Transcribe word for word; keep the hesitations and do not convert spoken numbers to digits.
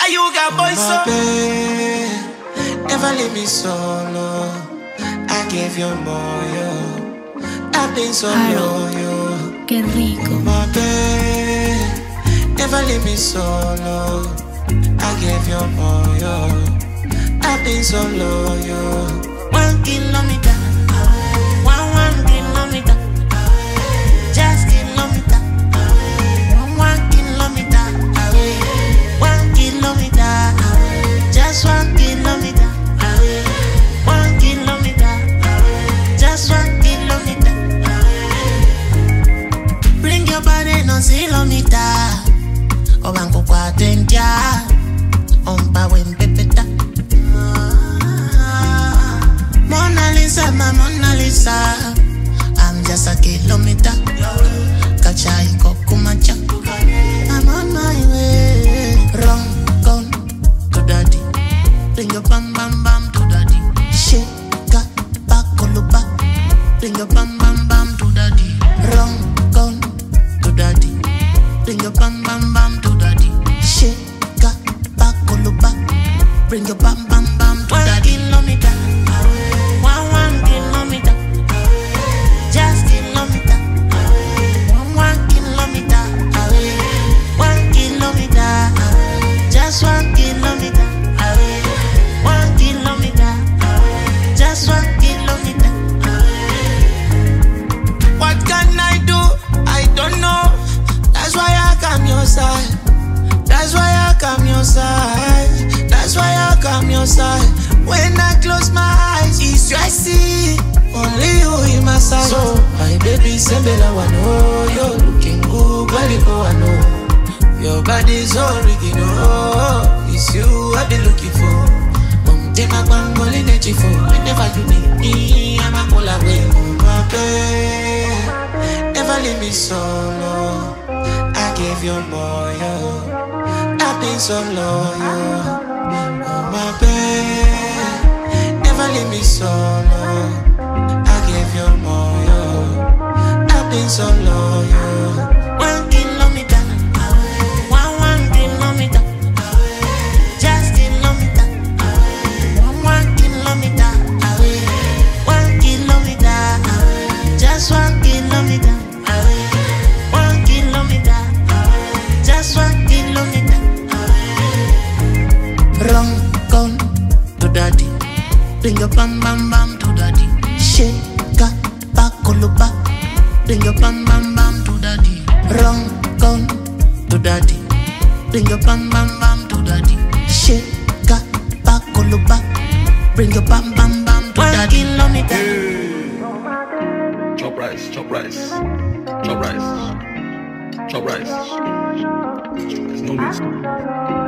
Are you got boys so? Babe, never leave me solo. I gave you more, yo. I've been so loyal. Qué rico. My babe, never leave me solo. I gave you more, yo. I've been so loyal. One kilometer, one one kilometer, just kilometer, one one kilometer, one kilometer, just one kilometer, one kilometer, just one kilometer. Bring your body no kilometer, obango kwa tenja, ompa wen pepeta. Mona Lisa, my Mona Lisa. I'm just a kilometer. Kachai kokumacha. I'm on my way. Wrong gun to daddy. Bring your bam bam bam to daddy. Shake back, koluba. Bring your bam bam bam to daddy. Wrong gun to daddy. Bring your bam bam bam to daddy. Shake back, koluba. Bring your bam bam bam to daddy. Kilometer. One one kilometer, just kilometer. One one kilometer, one kilometer, just one kilometer. One kilometer, just one kilometer. What can I do? I don't know. That's why I come your side. That's why I come your side. That's why I come your side. When I close my eyes, it's you I see. Only you in my side. So, my baby, Sembela, I know you're looking good, Gualico, I know. Your body's original. It's you I've been looking for. Um, take my bangoli nature for. Whenever you need me, I'm a call away. My babe, never leave me solo. I gave you more, yo. I've been so loyal. Oh, my babe, never leave me solo. I gave you more, yo. I've been so loyal. One kilometer, one one kilometer, just kilometer. One one kilometer, one kilometer, just one kilometer. One kilometer, just one kilometer. Wrong gun to daddy. Bring your bam bam bam to daddy. Shake back, koluba. Bring your bam bam bam to daddy. Wrong gun to daddy. Bring your bam bam bam to daddy. Shake back, koluba. Bring your bam bam bam to daddy. Kilometer. Hey. Chop rice, chop rice, chop rice, chop rice. There's no risk.